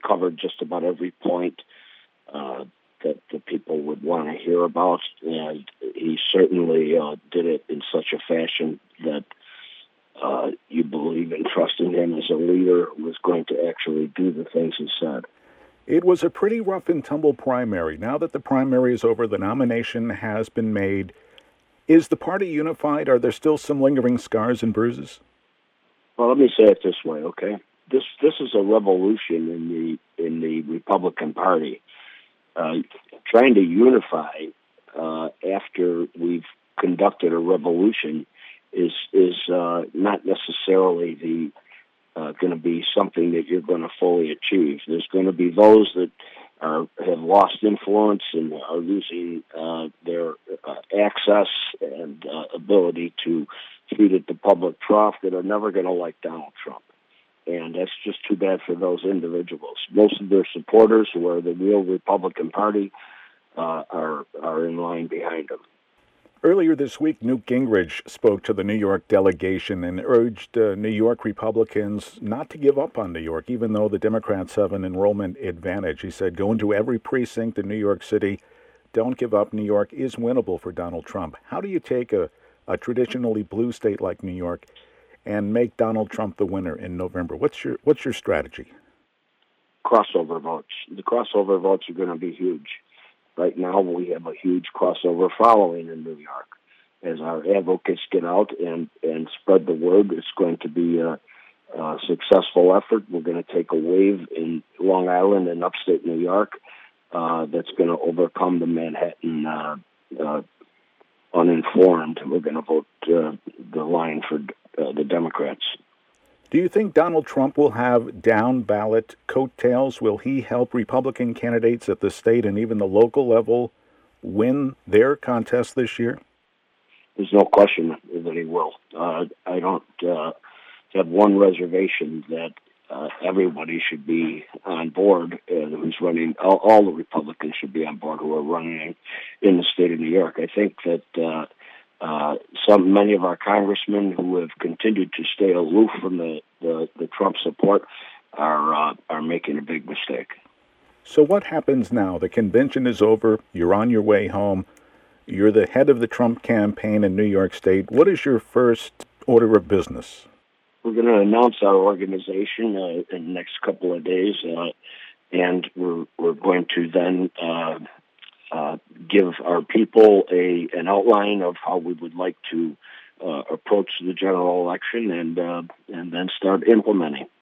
covered just about every point that the people would want to hear about, and he certainly did it in such a fashion that you believe in trusting him as a leader who was going to actually do the things he said. It was a pretty rough and tumble primary. Now that the primary is over, the nomination has been made. Is the party unified? Are there still some lingering scars and bruises? Well, let me say it this way, okay? This is a revolution in the Republican Party. Trying to unify after we've conducted a revolution is not necessarily going to be something that you're going to fully achieve. There's going to be those that have lost influence and are losing their access and ability to feed at the public trough that are never going to like Donald Trump. And that's just too bad for those individuals. Most of their supporters, who are the real Republican Party, are in line behind them. Earlier this week, Newt Gingrich spoke to the New York delegation and urged New York Republicans not to give up on New York, even though the Democrats have an enrollment advantage. He said, go into every precinct in New York City. Don't give up. New York is winnable for Donald Trump. How do you take a traditionally blue state like New York and make Donald Trump the winner in November? What's your strategy? Crossover votes. The crossover votes are going to be huge. Right now, we have a huge crossover following in New York. As our advocates get out and spread the word, it's going to be a successful effort. We're going to take a wave in Long Island and upstate New York that's going to overcome the Manhattan uninformed. We're going to vote the line for the Democrats. Do you think Donald Trump will have down-ballot coattails? Will he help Republican candidates at the state and even the local level win their contest this year? There's no question that he will. I don't have one reservation that everybody should be on board who's running. All the Republicans should be on board who are running in the state of New York. I think that many of our congressmen who have continued to stay aloof from the Trump support are making a big mistake. So what happens now? The convention is over. You're on your way home. You're the head of the Trump campaign in New York State. What is your first order of business? We're going to announce our organization in the next couple of days, and we're going to then give our people an outline of how we would like to approach the general election and then start implementing.